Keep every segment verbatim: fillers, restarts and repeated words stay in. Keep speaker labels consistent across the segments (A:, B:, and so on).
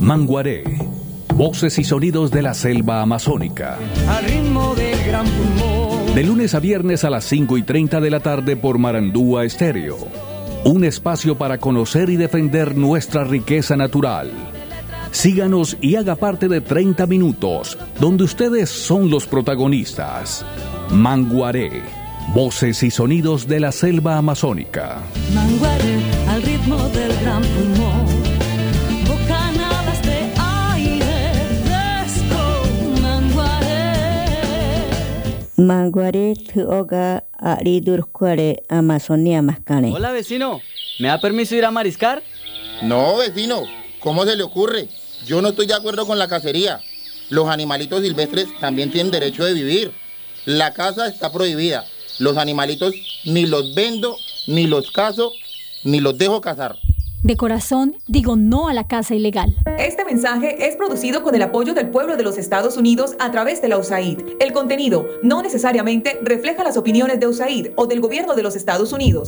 A: Manguaré. Voces y sonidos de la selva amazónica.
B: Al ritmo del gran pulmón.
A: De lunes a viernes a las cinco y treinta de la tarde por Marandúa Estéreo. Un espacio para conocer y defender nuestra riqueza natural. Síganos y haga parte de treinta minutos, donde ustedes son los protagonistas. Manguaré. Voces y sonidos de la selva amazónica.
B: Manguaré, al ritmo del gran pulmón. Bocanadas de aire fresco. Manguaré.
C: Manguaré tuoga aridurcuare Amazonia mascane.
D: Hola, vecino. ¿Me da permiso ir a mariscar?
E: No, vecino. ¿Cómo se le ocurre? Yo no estoy de acuerdo con la cacería. Los animalitos silvestres también tienen derecho de vivir. La caza está prohibida. Los animalitos ni los vendo, ni los cazo, ni los dejo cazar.
F: De corazón, digo no a la caza ilegal.
G: Este mensaje es producido con el apoyo del pueblo de los Estados Unidos a través de la U S A I D. El contenido no necesariamente refleja las opiniones de U S A I D o del gobierno de los Estados Unidos.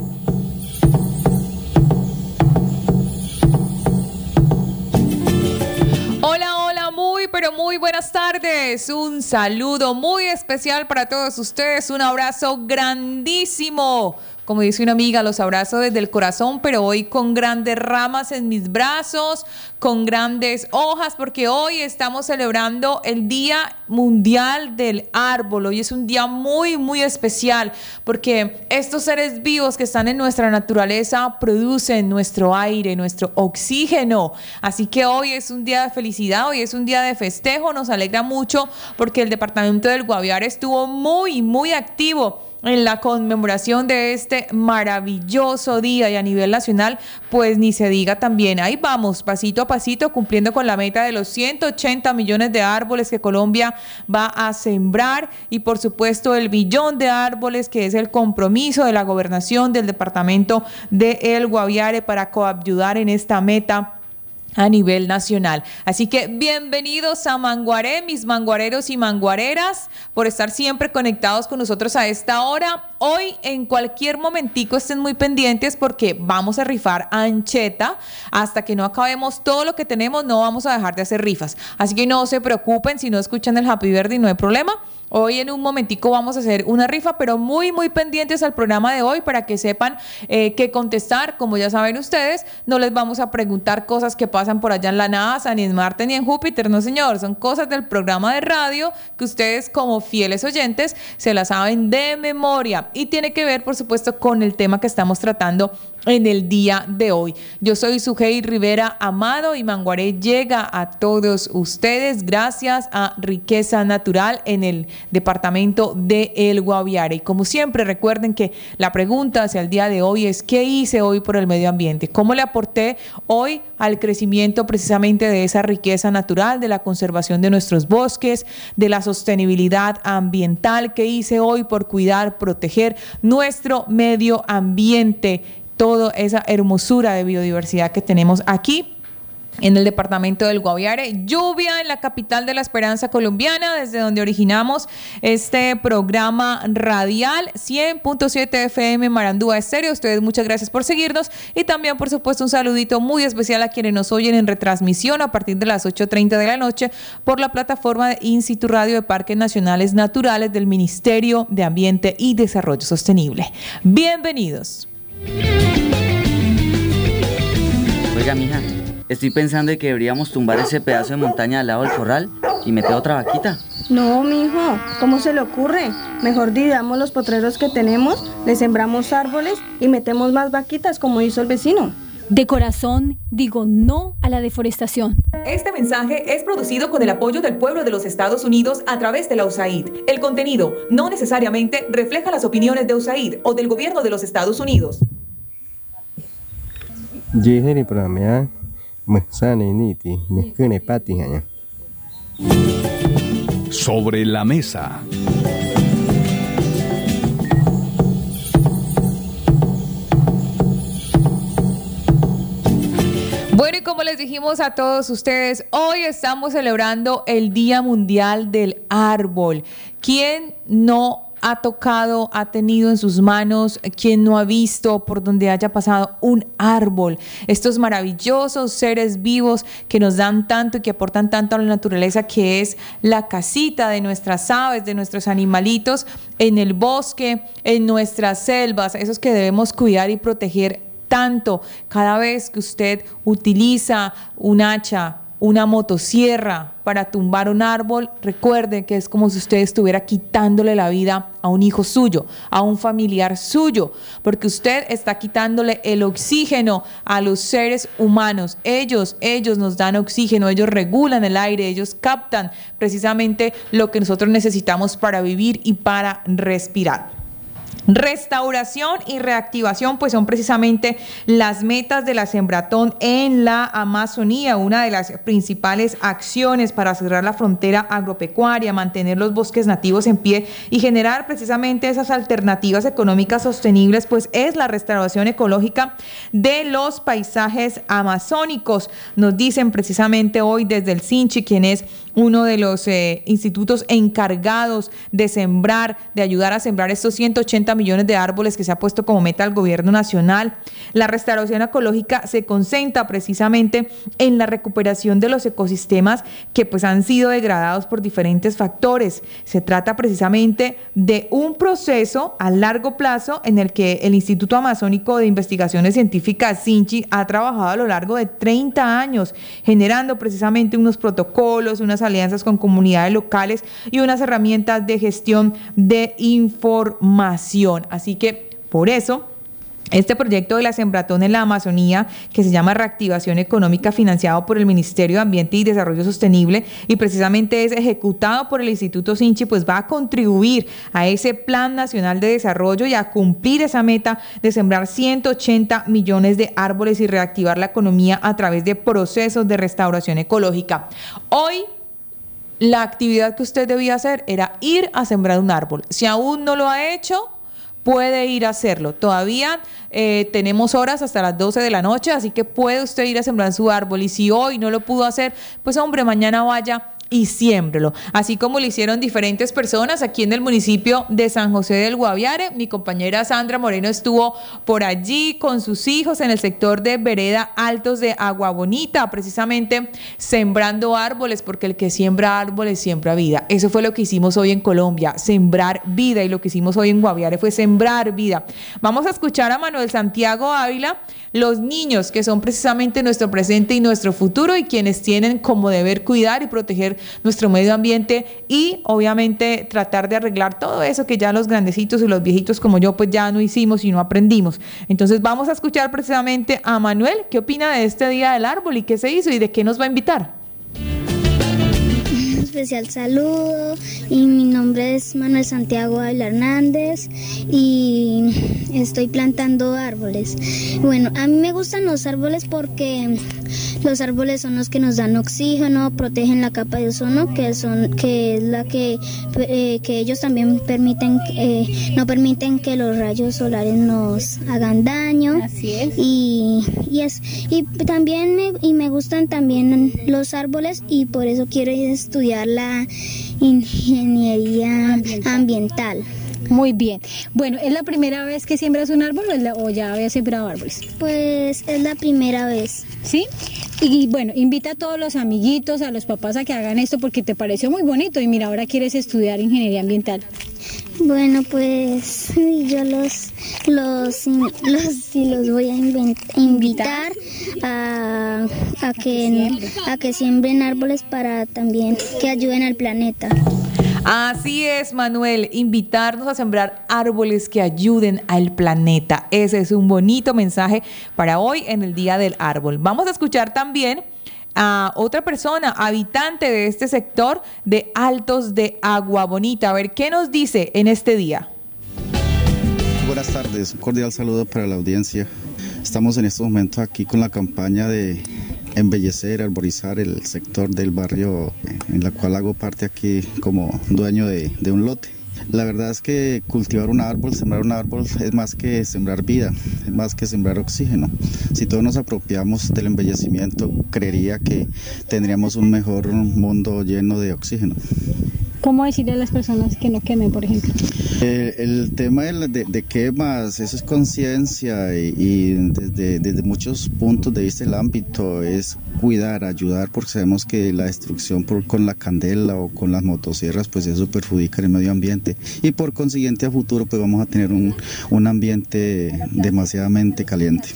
H: Pero muy buenas tardes, un saludo muy especial para todos ustedes, un abrazo grandísimo. Como dice una amiga, los abrazo desde el corazón, pero hoy con grandes ramas en mis brazos, con grandes hojas, porque hoy estamos celebrando el Día Mundial del Árbol. Hoy es un día muy, muy especial, porque estos seres vivos que están en nuestra naturaleza producen nuestro aire, nuestro oxígeno. Así que hoy es un día de felicidad, hoy es un día de festejo. Nos alegra mucho porque el departamento del Guaviare estuvo muy, muy activo en la conmemoración de este maravilloso día, y a nivel nacional, pues ni se diga también. Ahí vamos, pasito a pasito, cumpliendo con la meta de los ciento ochenta millones de árboles que Colombia va a sembrar, y por supuesto el billón de árboles, que es el compromiso de la gobernación del departamento de El Guaviare para coadyudar en esta meta a nivel nacional. Así que bienvenidos a Manguaré, mis manguareros y manguareras, por estar siempre conectados con nosotros a esta hora. Hoy, en cualquier momentico, estén muy pendientes porque vamos a rifar ancheta. Hasta que no acabemos todo lo que tenemos, no vamos a dejar de hacer rifas. Así que no se preocupen, si no escuchan el Happy Birthday no hay problema. Hoy en un momentico vamos a hacer una rifa, pero muy, muy pendientes al programa de hoy para que sepan eh, qué contestar. Como ya saben ustedes, no les vamos a preguntar cosas que pasan por allá en la NASA, ni en Marte, ni en Júpiter. No, señor, son cosas del programa de radio que ustedes, como fieles oyentes, se las saben de memoria. Y tiene que ver, por supuesto, con el tema que estamos tratando en el día de hoy. Yo soy Sujei Rivera Amado y Manguaré llega a todos ustedes gracias a Riqueza Natural en el departamento de El Guaviare. Y como siempre, recuerden que la pregunta hacia el día de hoy es: ¿qué hice hoy por el medio ambiente? ¿Cómo le aporté hoy al crecimiento precisamente de esa riqueza natural, de la conservación de nuestros bosques, de la sostenibilidad ambiental? ¿Qué hice hoy por cuidar, proteger nuestro medio ambiente? Toda esa hermosura de biodiversidad que tenemos aquí en el departamento del Guaviare. Lluvia en la capital de la esperanza colombiana, desde donde originamos este programa radial. Cien punto siete F M Marandúa Estéreo. Ustedes, muchas gracias por seguirnos, y también, por supuesto, un saludito muy especial a quienes nos oyen en retransmisión a partir de las ocho treinta de la noche por la plataforma de INSITU Radio de Parques Nacionales Naturales del Ministerio de Ambiente y Desarrollo Sostenible. Bienvenidos.
D: Oiga, mija, estoy pensando de que deberíamos tumbar ese pedazo de montaña al lado del corral y meter otra vaquita.
I: No, mijo, ¿cómo se le ocurre? Mejor dividamos los potreros que tenemos, le sembramos árboles y metemos más vaquitas como hizo el vecino.
F: De corazón, digo no a la deforestación.
G: Este mensaje es producido con el apoyo del pueblo de los Estados Unidos a través de la U S A I D. El contenido no necesariamente refleja las opiniones de U S A I D o del gobierno de los Estados Unidos.
A: Sobre la mesa.
H: Bueno, y como les dijimos a todos ustedes, hoy estamos celebrando el Día Mundial del Árbol. ¿Quién no ha tocado, ha tenido en sus manos, quien no ha visto por donde haya pasado un árbol? Estos maravillosos seres vivos que nos dan tanto y que aportan tanto a la naturaleza, que es la casita de nuestras aves, de nuestros animalitos en el bosque, en nuestras selvas, esos que debemos cuidar y proteger tanto. Cada vez que usted utiliza un hacha, una motosierra para tumbar un árbol, recuerde que es como si usted estuviera quitándole la vida a un hijo suyo, a un familiar suyo, porque usted está quitándole el oxígeno a los seres humanos. Ellos, ellos nos dan oxígeno, ellos regulan el aire, ellos captan precisamente lo que nosotros necesitamos para vivir y para respirar. Restauración y reactivación pues son precisamente las metas de la Sembratón en la Amazonía, una de las principales acciones para cerrar la frontera agropecuaria, mantener los bosques nativos en pie y generar precisamente esas alternativas económicas sostenibles, pues es la restauración ecológica de los paisajes amazónicos. Nos dicen precisamente hoy desde el SINCHI, quien es uno de los eh, institutos encargados de sembrar, de ayudar a sembrar estos ciento ochenta millones de árboles que se ha puesto como meta al gobierno nacional. La restauración ecológica se concentra precisamente en la recuperación de los ecosistemas que pues han sido degradados por diferentes factores. Se trata precisamente de un proceso a largo plazo en el que el Instituto Amazónico de Investigaciones Científicas, SINCHI, ha trabajado a lo largo de treinta años, generando precisamente unos protocolos, unas alianzas con comunidades locales y unas herramientas de gestión de información. Así que por eso este proyecto de la Sembratón en la Amazonía, que se llama Reactivación Económica, financiado por el Ministerio de Ambiente y Desarrollo Sostenible y precisamente es ejecutado por el Instituto SINCHI, pues va a contribuir a ese Plan Nacional de Desarrollo y a cumplir esa meta de sembrar ciento ochenta millones de árboles y reactivar la economía a través de procesos de restauración ecológica. Hoy la actividad que usted debía hacer era ir a sembrar un árbol. Si aún no lo ha hecho, puede ir a hacerlo. Todavía eh, tenemos horas hasta las doce de la noche, así que puede usted ir a sembrar su árbol. Y si hoy no lo pudo hacer, pues hombre, mañana vaya y siémbrelo, así como lo hicieron diferentes personas aquí en el municipio de San José del Guaviare. Mi compañera Sandra Moreno estuvo por allí con sus hijos en el sector de Vereda Altos de Agua Bonita, precisamente sembrando árboles, porque el que siembra árboles siembra vida. Eso fue lo que hicimos hoy en Colombia, sembrar vida, y lo que hicimos hoy en Guaviare fue sembrar vida. Vamos a escuchar a Manuel Santiago Ávila, los niños que son precisamente nuestro presente y nuestro futuro y quienes tienen como deber cuidar y proteger nuestro medio ambiente y obviamente tratar de arreglar todo eso que ya los grandecitos y los viejitos como yo pues ya no hicimos y no aprendimos. Entonces vamos a escuchar precisamente a Manuel, qué opina de este Día del Árbol y qué se hizo y de qué nos va a invitar.
J: Especial saludo, y mi nombre es Manuel Santiago Ávila Hernández y estoy plantando árboles. Bueno, a mí me gustan los árboles porque los árboles son los que nos dan oxígeno, protegen la capa de ozono, que son que es la que eh, que ellos también permiten eh, no permiten que los rayos solares nos hagan daño.
F: Así es.
J: Y y es y también me, y me gustan también los árboles y por eso quiero ir a estudiar la ingeniería ambiental. ambiental.
F: Muy bien. Bueno, ¿es la primera vez que siembras un árbol o, es la, o ya habías sembrado árboles?
J: Pues es la primera vez.
F: ¿Sí? Y bueno, invita a todos los amiguitos, a los papás a que hagan esto porque te pareció muy bonito y mira, ahora quieres estudiar ingeniería ambiental.
J: Bueno, pues yo los los los, sí, los voy a invent, invitar a, a, que, a que siembren árboles para también que ayuden al planeta.
H: Así es, Manuel, invitarnos a sembrar árboles que ayuden al planeta. Ese es un bonito mensaje para hoy en el Día del Árbol. Vamos a escuchar también a otra persona, habitante de este sector de Altos de Agua Bonita. A ver, ¿qué nos dice en este día?
K: Buenas tardes, un cordial saludo para la audiencia. Estamos en estos momentos aquí con la campaña de embellecer, arborizar el sector del barrio en la cual hago parte aquí como dueño de, de un lote. La verdad es que cultivar un árbol, sembrar un árbol es más que sembrar vida, es más que sembrar oxígeno. Si todos nos apropiamos del embellecimiento, creería que tendríamos un mejor mundo lleno de oxígeno.
F: ¿Cómo decirle a las personas que no quemen, por ejemplo?
K: Eh, el tema de, de, de quemas, eso es conciencia y, y desde, desde muchos puntos de vista del ámbito es cuidar, ayudar, porque sabemos que la destrucción por, con la candela o con las motosierras, pues eso perjudica el medio ambiente y por consiguiente a futuro pues vamos a tener un, un ambiente demasiadamente caliente.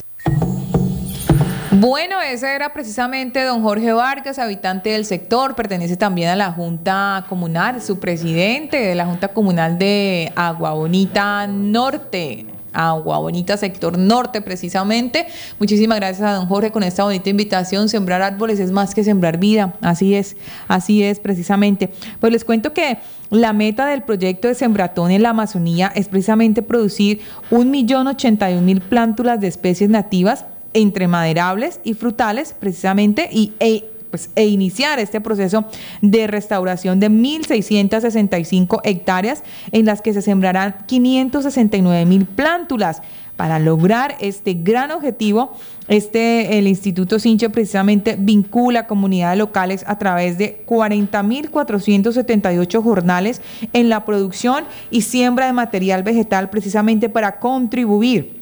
H: Bueno, ese era precisamente don Jorge Vargas, habitante del sector, pertenece también a la Junta Comunal, su presidente de la Junta Comunal de Agua Bonita Norte, Agua Bonita Sector Norte precisamente. Muchísimas gracias a don Jorge con esta bonita invitación. Sembrar árboles es más que sembrar vida, así es, así es precisamente. Pues les cuento que la meta del proyecto de Sembratón en la Amazonía es precisamente producir un millón ochenta y un mil plántulas de especies nativas entre maderables y frutales precisamente y e, pues, e iniciar este proceso de restauración de mil seiscientas sesenta y cinco hectáreas en las que se sembrarán quinientas sesenta y nueve mil plántulas. Para lograr este gran objetivo, este, el Instituto Sinche precisamente vincula a comunidades locales a través de cuarenta mil cuatrocientos setenta y ocho jornales en la producción y siembra de material vegetal precisamente para contribuir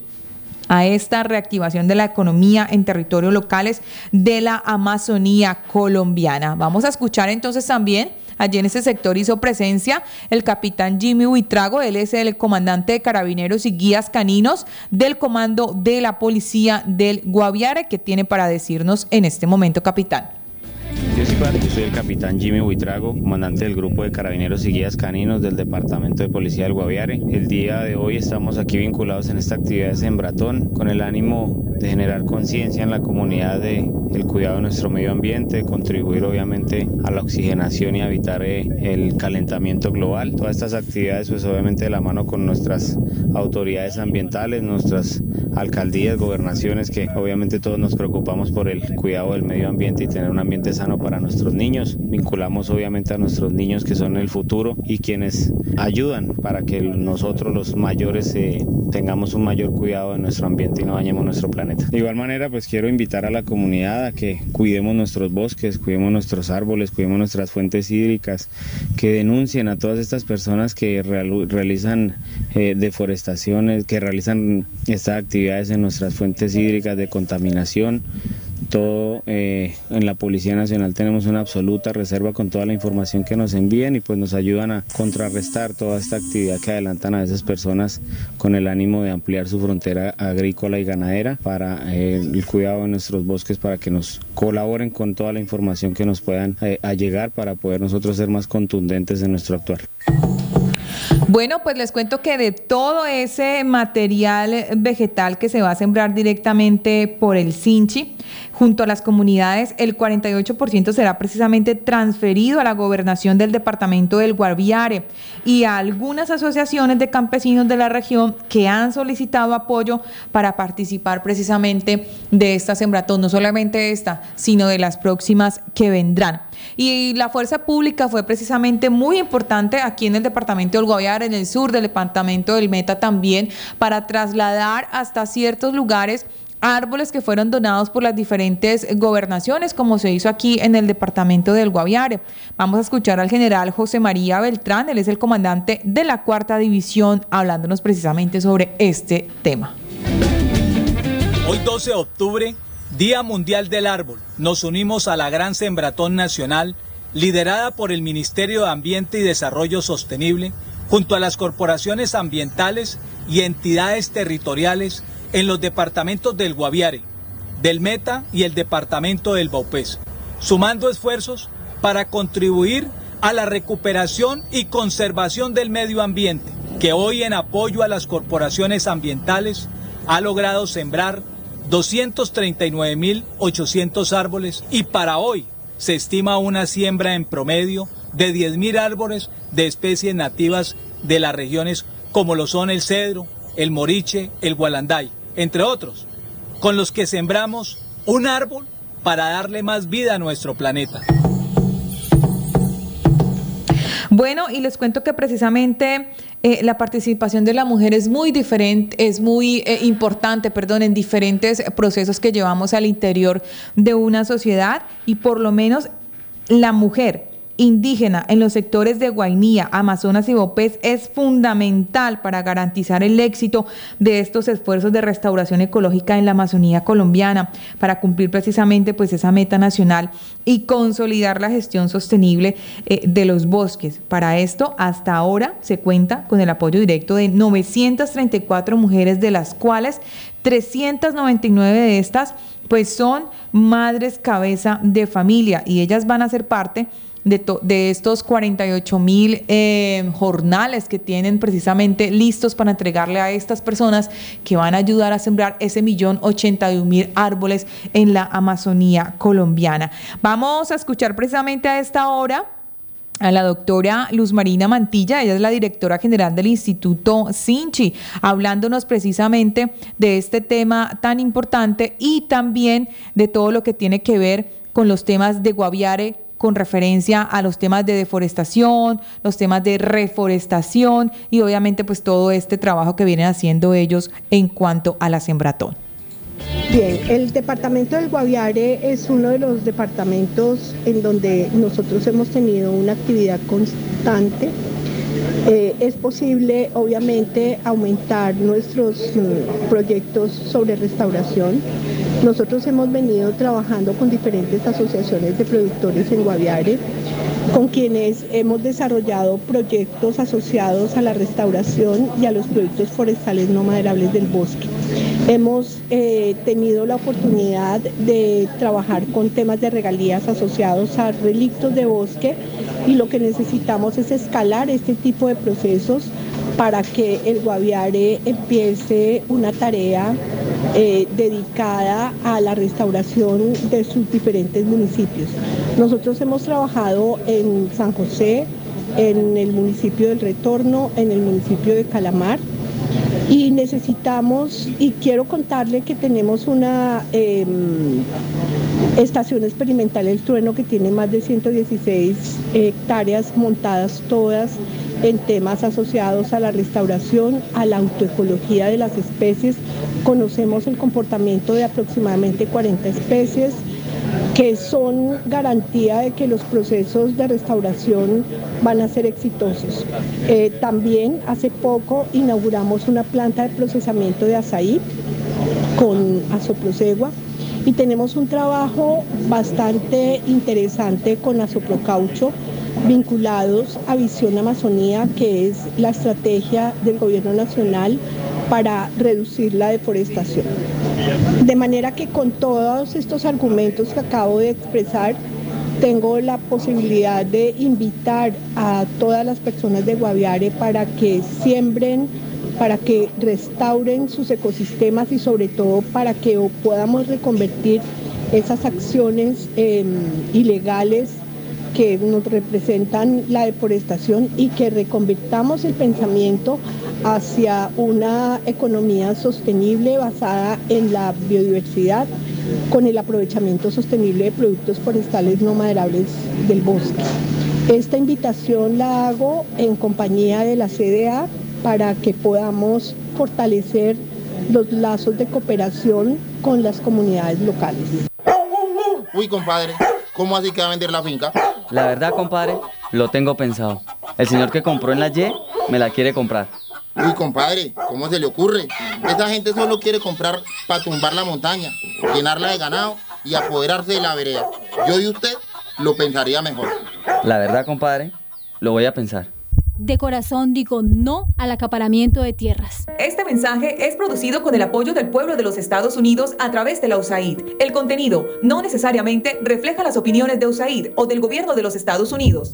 H: a esta reactivación de la economía en territorios locales de la Amazonía colombiana. Vamos a escuchar entonces también, allí en este sector hizo presencia el capitán Jimmy Buitrago, él es el comandante de Carabineros y Guías Caninos del Comando de la Policía del Guaviare, que tiene para decirnos en este momento, capitán.
L: Yo soy el capitán Jimmy Buitrago, comandante del Grupo de Carabineros y Guías Caninos del Departamento de Policía del Guaviare. El día de hoy estamos aquí vinculados en esta actividad de Sembratón con el ánimo de generar conciencia en la comunidad de el cuidado de nuestro medio ambiente, contribuir obviamente a la oxigenación y evitar eh, el calentamiento global. Todas estas actividades pues obviamente de la mano con nuestras autoridades ambientales, nuestras alcaldías, gobernaciones, que obviamente todos nos preocupamos por el cuidado del medio ambiente y tener un ambiente sano para nuestros niños. Vinculamos obviamente a nuestros niños que son el futuro y quienes ayudan para que nosotros los mayores eh, tengamos un mayor cuidado de nuestro ambiente y no dañemos nuestro planeta. De igual manera pues quiero invitar a la comunidad a que cuidemos nuestros bosques, cuidemos nuestros árboles, cuidemos nuestras fuentes hídricas, que denuncien a todas estas personas que real, realizan eh, deforestaciones, que realizan estas actividades en nuestras fuentes hídricas de contaminación. Todo eh, en la Policía Nacional tenemos una absoluta reserva con toda la información que nos envían y pues nos ayudan a contrarrestar toda esta actividad que adelantan a esas personas con el ánimo de ampliar su frontera agrícola y ganadera para eh, el cuidado de nuestros bosques, para que nos colaboren con toda la información que nos puedan eh, allegar para poder nosotros ser más contundentes en nuestro actuar.
H: Bueno, pues les cuento que de todo ese material vegetal que se va a sembrar directamente por el Sinchi, junto a las comunidades, el cuarenta y ocho por ciento será precisamente transferido a la gobernación del departamento del Guaviare y a algunas asociaciones de campesinos de la región que han solicitado apoyo para participar precisamente de esta sembratón, no solamente esta, sino de las próximas que vendrán. Y la fuerza pública fue precisamente muy importante aquí en el departamento del Guaviare, en el sur del departamento del Meta también, para trasladar hasta ciertos lugares árboles que fueron donados por las diferentes gobernaciones, como se hizo aquí en el departamento del Guaviare. Vamos a escuchar al general José María Beltrán, él es el comandante de la cuarta división, hablándonos precisamente sobre este tema.
M: Hoy doce de octubre, Día Mundial del Árbol, nos unimos a la gran Sembratón Nacional, liderada por el Ministerio de Ambiente y Desarrollo Sostenible, junto a las corporaciones ambientales y entidades territoriales en los departamentos del Guaviare, del Meta y el departamento del Baupés, sumando esfuerzos para contribuir a la recuperación y conservación del medio ambiente, que hoy en apoyo a las corporaciones ambientales ha logrado sembrar doscientos treinta y nueve mil ochocientos árboles y para hoy se estima una siembra en promedio de diez mil árboles de especies nativas de las regiones como lo son el cedro, el moriche, el gualanday, entre otros, con los que sembramos un árbol para darle más vida a nuestro planeta.
H: Bueno, y les cuento que precisamente eh, la participación de la mujer es muy diferente, es muy eh, importante, perdón, en diferentes procesos que llevamos al interior de una sociedad y por lo menos la mujer indígena en los sectores de Guainía, Amazonas y Bopés es fundamental para garantizar el éxito de estos esfuerzos de restauración ecológica en la Amazonía colombiana, para cumplir precisamente pues esa meta nacional y consolidar la gestión sostenible eh, de los bosques. Para esto, hasta ahora se cuenta con el apoyo directo de novecientas treinta y cuatro mujeres, de las cuales trescientas noventa y nueve de estas pues son madres cabeza de familia, y ellas van a ser parte de, to- de estos cuarenta y ocho mil eh, jornales que tienen precisamente listos para entregarle a estas personas, que van a ayudar a sembrar ese millón ochenta y un mil árboles en la Amazonía colombiana. Vamos a escuchar precisamente a esta hora a la doctora Luz Marina Mantilla. Ella es la directora general del Instituto Sinchi, hablándonos precisamente de este tema tan importante y también de todo lo que tiene que ver con los temas de Guaviare, con referencia a los temas de deforestación, los temas de reforestación y obviamente pues todo este trabajo que vienen haciendo ellos en cuanto a la Sembratón.
N: Bien, el departamento del Guaviare es uno de los departamentos en donde nosotros hemos tenido una actividad constante. Eh, es posible, obviamente, aumentar nuestros mm, proyectos sobre restauración. Nosotros hemos venido trabajando con diferentes asociaciones de productores en Guaviare, con quienes hemos desarrollado proyectos asociados a la restauración y a los productos forestales no maderables del bosque. Hemos eh, tenido la oportunidad de trabajar con temas de regalías asociados a relictos de bosque, y lo que necesitamos es escalar este tipo de procesos para que el Guaviare empiece una tarea eh, dedicada a la restauración de sus diferentes municipios. Nosotros hemos trabajado en San José, en el municipio del Retorno, en el municipio de Calamar, y necesitamos, y quiero contarle que tenemos una eh, estación experimental El Trueno, que tiene más de ciento dieciséis hectáreas montadas todas en temas asociados a la restauración, a la autoecología de las especies. Conocemos el comportamiento de aproximadamente cuarenta especies, que son garantía de que los procesos de restauración van a ser exitosos. Eh, también hace poco inauguramos una planta de procesamiento de azaí con Azoprosegua, y tenemos un trabajo bastante interesante con Azoprocaucho, vinculados a Visión Amazonía, que es la estrategia del gobierno nacional para reducir la deforestación. De manera que con todos estos argumentos que acabo de expresar, tengo la posibilidad de invitar a todas las personas de Guaviare para que siembren, para que restauren sus ecosistemas y sobre todo para que podamos reconvertir esas acciones eh, ilegales que nos representan la deforestación, y que reconvirtamos el pensamiento hacia una economía sostenible basada en la biodiversidad, con el aprovechamiento sostenible de productos forestales no maderables del bosque. Esta invitación la hago en compañía de la C D A para que podamos fortalecer los lazos de cooperación con las comunidades locales.
E: Uy, compadre, ¿cómo así que va a vender la finca?
D: La verdad, compadre, lo tengo pensado. El señor que compró en la Y me la quiere comprar.
E: Uy, compadre, ¿cómo se le ocurre? Esa gente solo quiere comprar para tumbar la montaña, llenarla de ganado y apoderarse de la vereda. Yo y usted lo pensaría mejor.
D: La verdad, compadre, lo voy a pensar.
O: De corazón digo no al acaparamiento de tierras.
G: Este mensaje es producido con el apoyo del pueblo de los Estados Unidos a través de la U S A I D. El contenido no necesariamente refleja las opiniones de U S A I D o del gobierno de los Estados Unidos.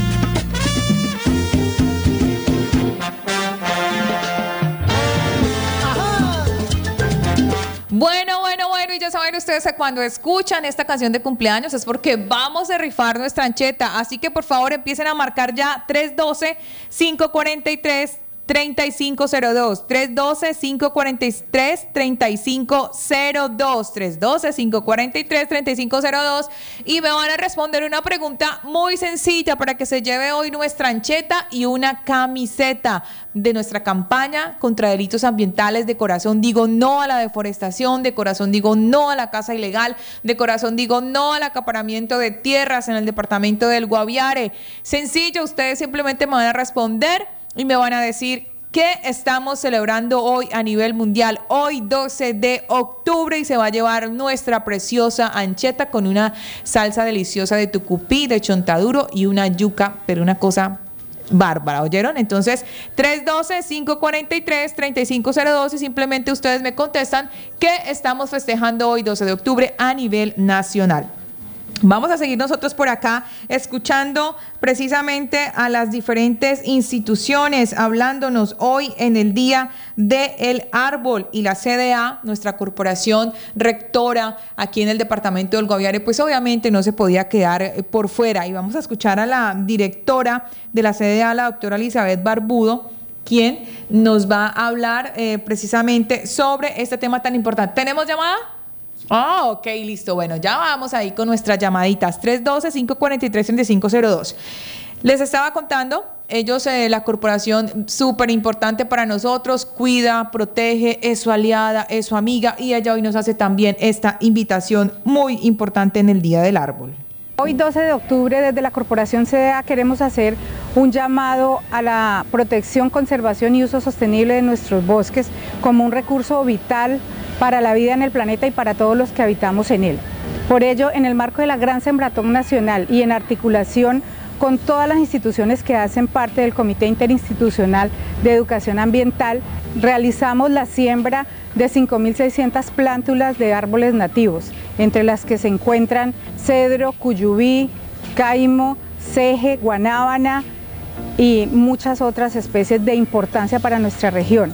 H: Bueno, bueno, bueno, y ya saben ustedes que cuando escuchan esta canción de cumpleaños es porque vamos a rifar nuestra ancheta, así que por favor empiecen a marcar ya tres uno dos, cinco cuatro tres, treinta y cinco cero dos, tres uno dos, cinco cuatro tres, treinta y cinco cero dos, tres uno dos, cinco cuatro tres, treinta y cinco cero dos, y me van a responder una pregunta muy sencilla para que se lleve hoy nuestra ancheta y una camiseta de nuestra campaña contra delitos ambientales. De corazón digo no a la deforestación, de corazón digo no a la caza ilegal, de corazón digo no al acaparamiento de tierras en el departamento del Guaviare. Sencillo, ustedes simplemente me van a responder y me van a decir qué estamos celebrando hoy a nivel mundial, hoy doce de octubre, y se va a llevar nuestra preciosa ancheta con una salsa deliciosa de tucupí, de chontaduro y una yuca, pero una cosa bárbara, ¿oyeron? Entonces, tres uno dos, cinco cuatro tres, treinta y cinco cero dos, y simplemente ustedes me contestan qué estamos festejando hoy doce de octubre a nivel nacional. Vamos a seguir nosotros por acá escuchando precisamente a las diferentes instituciones hablándonos hoy en el Día del Árbol, y la C D A, nuestra corporación rectora aquí en el departamento del Guaviare, pues obviamente no se podía quedar por fuera, y vamos a escuchar a la directora de la C D A, la doctora Elizabeth Barbudo, quien nos va a hablar eh, precisamente sobre este tema tan importante. ¿Tenemos llamada? Ah, oh, ok, listo. Bueno, ya vamos ahí con nuestras llamaditas. tres uno dos, cinco cuatro tres, treinta y cinco cero dos. Les estaba contando, ellos, eh, la corporación súper importante para nosotros, cuida, protege, es su aliada, es su amiga, y ella hoy nos hace también esta invitación muy importante en el Día del Árbol.
P: Hoy doce de octubre desde la Corporación C D A queremos hacer un llamado a la protección, conservación y uso sostenible de nuestros bosques como un recurso vital para la vida en el planeta y para todos los que habitamos en él. Por ello, en el marco de la Gran Sembratón Nacional y en articulación con todas las instituciones que hacen parte del Comité Interinstitucional de Educación Ambiental, realizamos la siembra de cinco mil seiscientas plántulas de árboles nativos, entre las que se encuentran cedro, cuyubí, caimo, ceje, guanábana y muchas otras especies de importancia para nuestra región.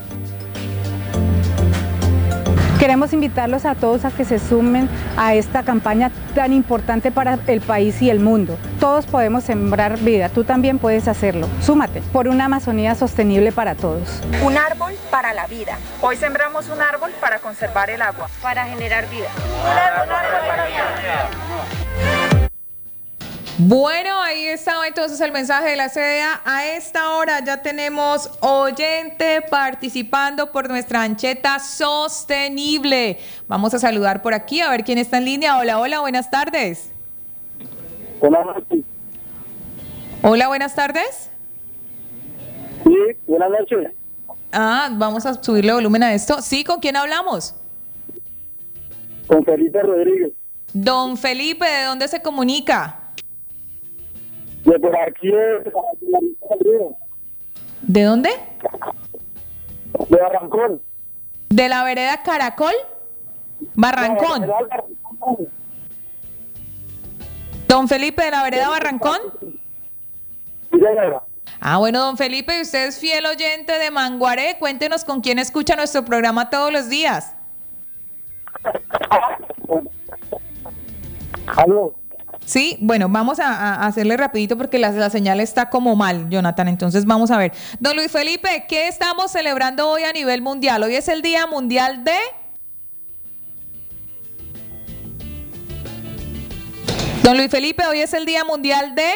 P: Queremos invitarlos a todos a que se sumen a esta campaña tan importante para el país y el mundo. Todos podemos sembrar vida, tú también puedes hacerlo. Súmate por una Amazonía sostenible para todos.
Q: Un árbol para la vida. Hoy sembramos un árbol para conservar el agua. Para generar vida. Un árbol, un árbol para la vida.
H: Bueno, ahí está entonces el mensaje de la C D A. A esta hora ya tenemos oyente participando por nuestra ancheta sostenible. Vamos a saludar por aquí a ver quién está en línea. Hola, hola, buenas tardes.
R: Hola,
H: hola, buenas tardes.
R: Sí, buenas noches.
H: Ah, vamos a subirle volumen a esto. Sí, ¿con quién hablamos?
R: Con Felipe Rodríguez.
H: Don Felipe, ¿de dónde se comunica?
R: De por aquí, de...
H: ¿De dónde?
R: De Barrancón.
H: ¿De la vereda Caracol? Barrancón.
R: No, Barrancón.
H: Don Felipe, ¿de la vereda Barrancón?
R: Sí, señora.
H: Ah, bueno, don Felipe, usted es fiel oyente de Manguaré. Cuéntenos con quién escucha nuestro programa todos los días.
R: ¿Aló?
H: Sí, bueno, vamos a, a hacerle rapidito porque la, la señal está como mal, Jonathan. Entonces vamos a ver. Don Luis Felipe, ¿qué estamos celebrando hoy a nivel mundial? Hoy es el Día Mundial de... Don Luis Felipe, hoy es el Día Mundial de...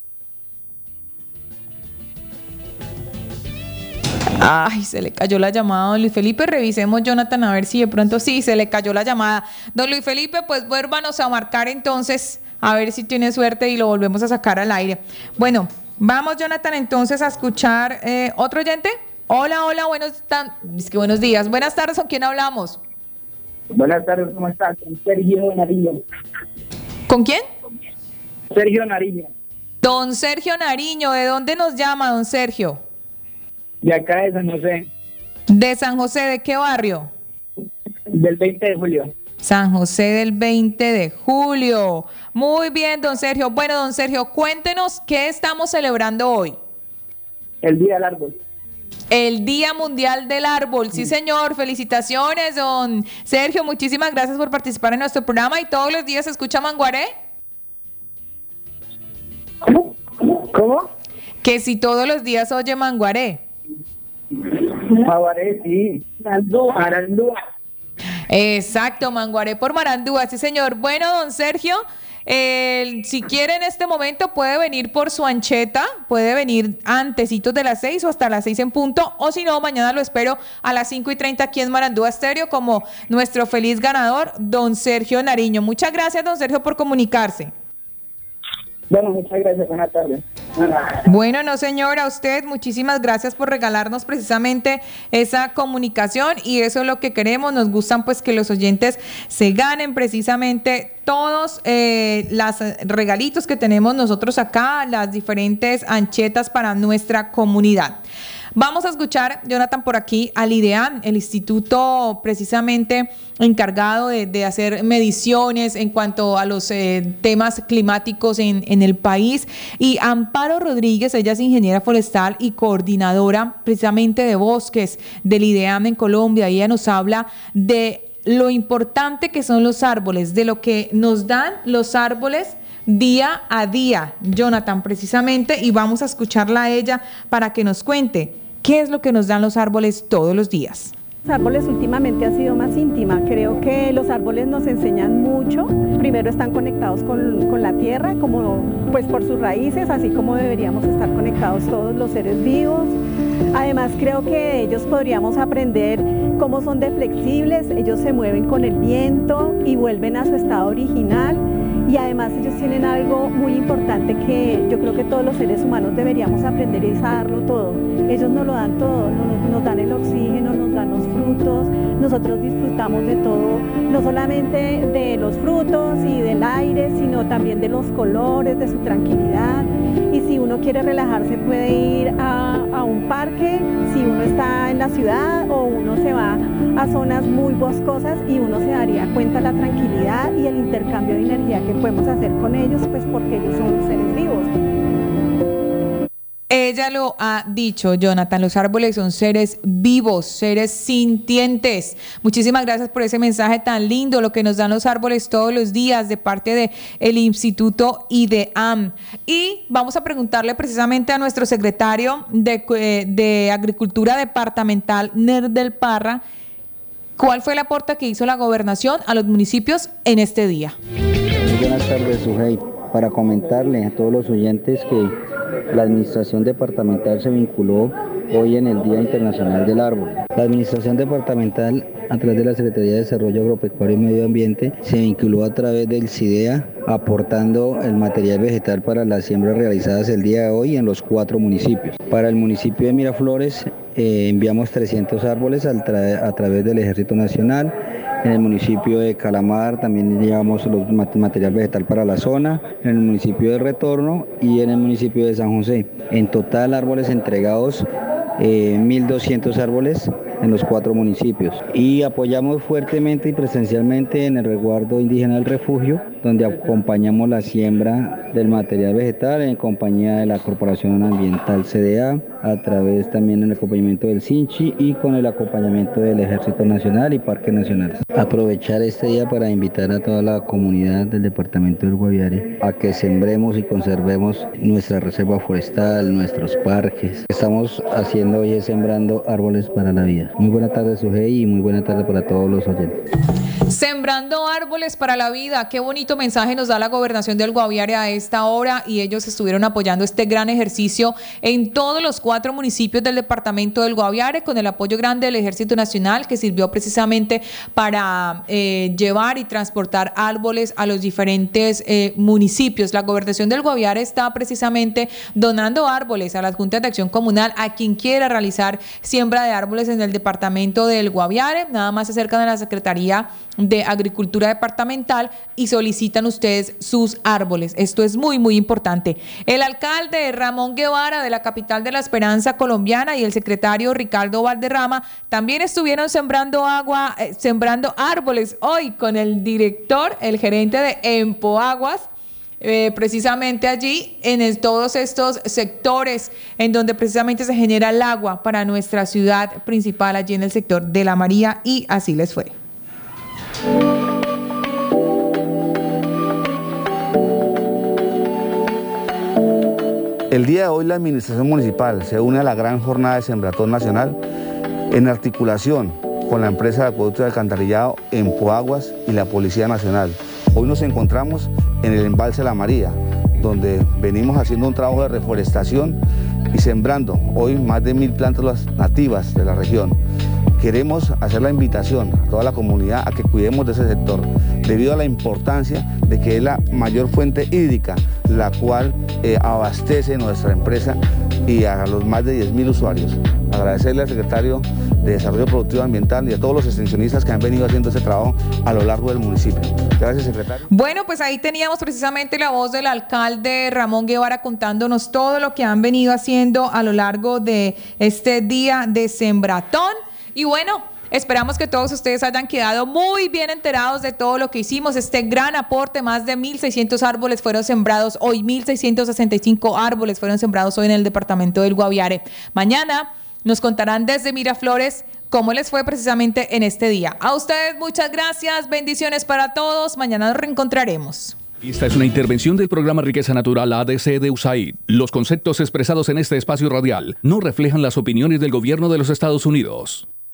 H: Ay, se le cayó la llamada a don Luis Felipe. Revisemos, Jonathan, a ver si de pronto sí, se le cayó la llamada. Don Luis Felipe, pues vuélvanos a marcar entonces, a ver si tiene suerte y lo volvemos a sacar al aire. Bueno, vamos, Jonathan, entonces a escuchar eh, otro oyente. Hola, hola, buenos, tan, es que buenos días. Buenas tardes, ¿con quién hablamos?
R: Buenas tardes, ¿cómo estás? Con Sergio Nariño.
H: ¿Con quién?
R: Sergio Nariño.
H: Don Sergio Nariño, ¿de dónde nos llama, don Sergio?
R: De acá de San José.
H: ¿De San José? ¿De qué barrio?
R: Del veinte de julio.
H: San José del veinte de julio. Muy bien, don Sergio. Bueno, don Sergio, cuéntenos qué estamos celebrando hoy.
R: El Día del Árbol.
H: El Día Mundial del Árbol. Sí, señor. Felicitaciones, don Sergio. Muchísimas gracias por participar en nuestro programa. ¿Y todos los días se escucha Manguaré?
R: ¿Cómo? ¿Cómo?
H: Que si todos los días oye Manguaré.
R: Manguaré, sí. Marandúa, Marandúa.
H: Exacto, Manguaré por Marandúa, sí señor. Bueno, don Sergio, eh, si quiere en este momento puede venir por su ancheta, puede venir antesitos de las seis o hasta las seis en punto, o si no, mañana lo espero a las cinco y treinta aquí en Marandúa Estéreo como nuestro feliz ganador, don Sergio Nariño. Muchas gracias, don Sergio, por comunicarse.
R: Bueno, muchas gracias, buenas tardes.
H: Bueno, no señora, a usted muchísimas gracias por regalarnos precisamente esa comunicación y eso es lo que queremos. Nos gustan pues que los oyentes se ganen precisamente todos eh, los regalitos que tenemos nosotros acá, las diferentes anchetas para nuestra comunidad. Vamos a escuchar, Jonathan, por aquí al IDEAM, el instituto precisamente encargado de, de hacer mediciones en cuanto a los eh, temas climáticos en, en el país. Y Amparo Rodríguez, ella es ingeniera forestal y coordinadora precisamente de bosques del IDEAM en Colombia. Y ella nos habla de lo importante que son los árboles, de lo que nos dan los árboles día a día, Jonathan, precisamente, y vamos a escucharla a ella para que nos cuente qué es lo que nos dan los árboles todos los días.
S: Los árboles últimamente ha sido más íntima, creo que los árboles nos enseñan mucho, primero están conectados con, con la tierra, como pues por sus raíces, así como deberíamos estar conectados todos los seres vivos. Además creo que de ellos podríamos aprender cómo son de flexibles, ellos se mueven con el viento y vuelven a su estado original. Y además ellos tienen algo muy importante que yo creo que todos los seres humanos deberíamos aprender y es a darlo todo. Ellos nos lo dan todo, nos, nos dan el oxígeno, nos dan los frutos, nosotros disfrutamos de todo, no solamente de los frutos y del aire, sino también de los colores, de su tranquilidad. Y si uno quiere relajarse puede ir a, a un parque, si uno está en la ciudad o uno se va a zonas muy boscosas y uno se daría cuenta de la tranquilidad y el intercambio de energía que podemos hacer con ellos, pues porque ellos son seres vivos.
H: Ella lo ha dicho, Jonathan, los árboles son seres vivos, seres sintientes. Muchísimas gracias por ese mensaje tan lindo, lo que nos dan los árboles todos los días de parte del Instituto IDEAM. Y vamos a preguntarle precisamente a nuestro secretario de, de Agricultura Departamental, Nerdel Parra, ¿cuál fue el aporte que hizo la gobernación a los municipios en este día?
T: Buenas tardes, Sujei. Para comentarle a todos los oyentes que la Administración Departamental se vinculó hoy en el Día Internacional del Árbol. La Administración Departamental, a través de la Secretaría de Desarrollo Agropecuario y Medio Ambiente, se vinculó a través del CIDEA, aportando el material vegetal para las siembras realizadas el día de hoy en los cuatro municipios. Para el municipio de Miraflores, eh, enviamos trescientos árboles al tra- a través del Ejército Nacional. En el municipio de Calamar también llevamos los material vegetal para la zona, en el municipio de Retorno y en el municipio de San José. En total árboles entregados, eh, mil doscientos árboles en los cuatro municipios. Y apoyamos fuertemente y presencialmente en el resguardo indígena del refugio, donde acompañamos la siembra del material vegetal en compañía de la Corporación Ambiental C D A, a través también del acompañamiento del SINCHI y con el acompañamiento del Ejército Nacional y Parques Nacionales. Aprovechar este día para invitar a toda la comunidad del departamento del Guaviare a que sembremos y conservemos nuestra reserva forestal, nuestros parques. Estamos haciendo hoy es sembrando árboles para la vida. Muy buena tarde, Sujei, y muy buena tarde para todos los oyentes.
H: Sembrando árboles para la vida, qué bonito mensaje nos da la gobernación del Guaviare a esta hora y ellos estuvieron apoyando este gran ejercicio en todos los cuatro municipios del departamento del Guaviare con el apoyo grande del Ejército Nacional que sirvió precisamente para eh, llevar y transportar árboles a los diferentes eh, municipios. La gobernación del Guaviare está precisamente donando árboles a las juntas de acción comunal a quien quiera realizar siembra de árboles en el departamento del Guaviare. Nada más se acercan a la Secretaría de Agricultura Departamental y solicitan ustedes sus árboles. Esto es muy, muy importante. El alcalde Ramón Guevara de la capital de la Esperanza colombiana y el secretario Ricardo Valderrama también estuvieron sembrando agua, eh, sembrando árboles hoy con el director, el gerente de Empoaguas, Eh, precisamente allí en el, todos estos sectores en donde precisamente se genera el agua para nuestra ciudad principal, allí en el sector de La María, y así les fue.
U: El día de hoy la Administración Municipal se une a la gran jornada de Sembratón Nacional en articulación con la empresa de acueducto y alcantarillado Empoaguas y la Policía Nacional. Hoy nos encontramos en el embalse La María, donde venimos haciendo un trabajo de reforestación y sembrando hoy más de mil plantas nativas de la región. Queremos hacer la invitación a toda la comunidad a que cuidemos de ese sector, debido a la importancia de que es la mayor fuente hídrica, la cual eh, abastece nuestra empresa y a los más de diez mil usuarios. Agradecerle al secretario de Desarrollo Productivo Ambiental y a todos los extensionistas que han venido haciendo ese trabajo a lo largo del municipio. Gracias, secretario.
H: Bueno, pues ahí teníamos precisamente la voz del alcalde Ramón Guevara contándonos todo lo que han venido haciendo a lo largo de este día de Sembratón. Y bueno, esperamos que todos ustedes hayan quedado muy bien enterados de todo lo que hicimos. Este gran aporte, más de mil seiscientos árboles fueron sembrados hoy, mil seiscientos sesenta y cinco árboles fueron sembrados hoy en el departamento del Guaviare. Mañana nos contarán desde Miraflores cómo les fue precisamente en este día. A ustedes muchas gracias, bendiciones para todos. Mañana nos reencontraremos.
A: Esta es una intervención del programa Riqueza Natural A D C de U S A I D. Los conceptos expresados en este espacio radial no reflejan las opiniones del gobierno de los Estados Unidos.